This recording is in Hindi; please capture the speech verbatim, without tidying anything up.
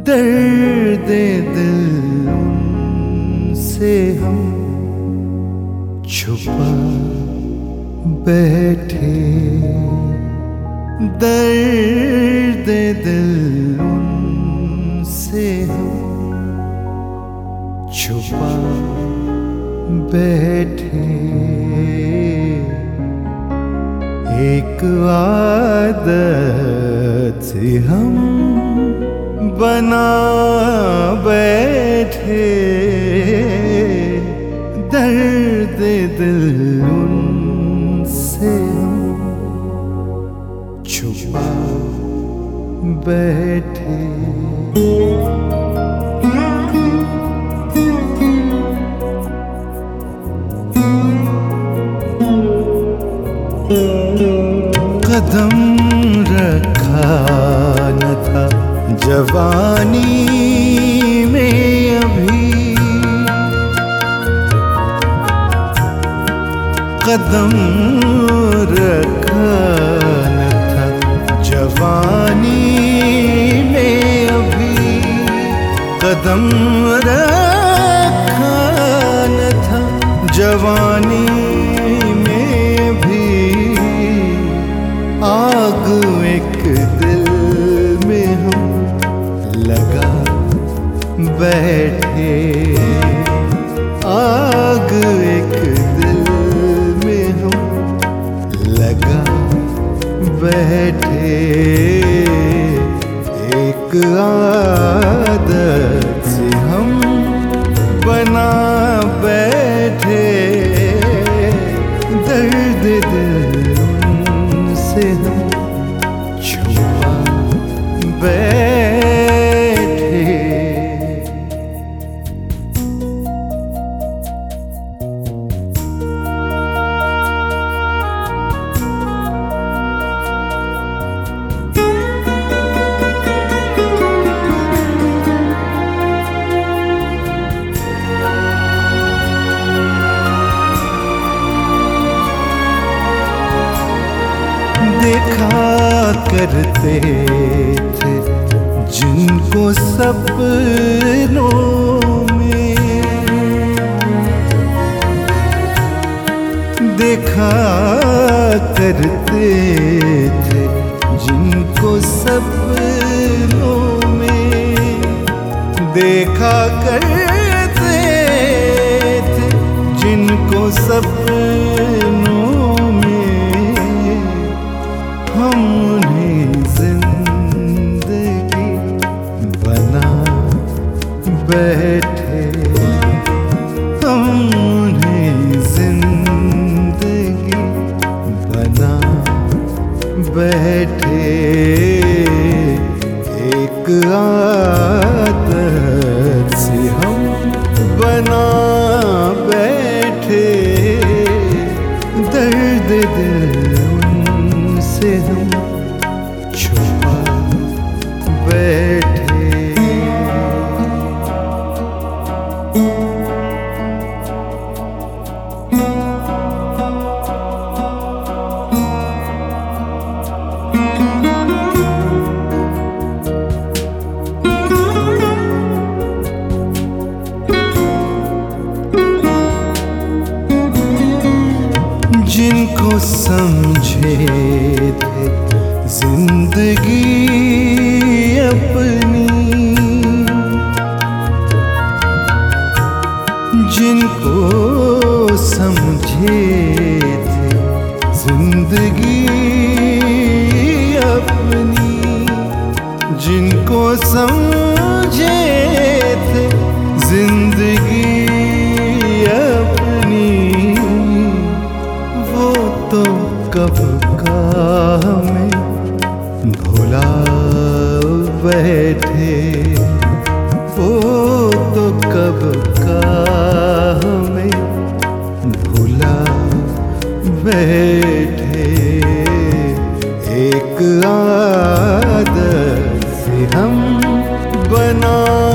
दर्द दिल उनसे हम छुपा बैठे, दर्द दिल उनसे हम छुपा बैठे। एक आदत से हम बना बैठे, दर्द दिल उनसे हम छुपा बैठे। कदम रखा न था जवानी में अभी, कदम रखा न था जवानी में अभी, कदम रखा न था जवानी में भी। आग एक दिल में हम लगा बैठे, आग एक दिल में हम लगा बैठे। एक आदत से हम बना बैठे, दर्द दिल से हम छुपा बैठे। देखा करते थे जिनको सपनों में, देखा करते थे जिनको सपनों में, देखा करते थे जिनको सपनों हम उन्हें जिंदगी बना बैठे, हम उन्हें जिंदगी बना बैठे। एक आदत से हम बना बैठे, दर्द दिल से हम छुपा बैठे। जिनको समझे थे जिंदगी अपनी, जिनको समझे थे जिंदगी अपनी, जिनको समझे थे जिंदगी अपनी, वो तो कब का हमें भुला बैठे, वो तो कब का हमें भुला बैठे। एक आदत से हम बना